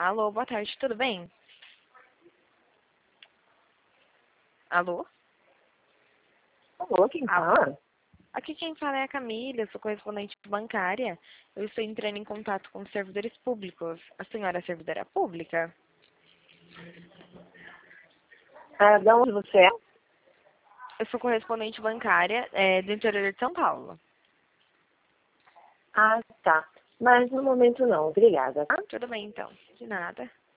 Alô, boa tarde, tudo bem? Alô? Alô, quem fala? Aqui quem fala é a Camila, eu sou correspondente bancária. Eu estou entrando em contato com os servidores públicos. A senhora é servidora pública? De onde você é? Eu sou correspondente bancária do interior de São Paulo. Ah, tá. Mas no momento não, obrigada, tá? Tudo bem, então. De nada.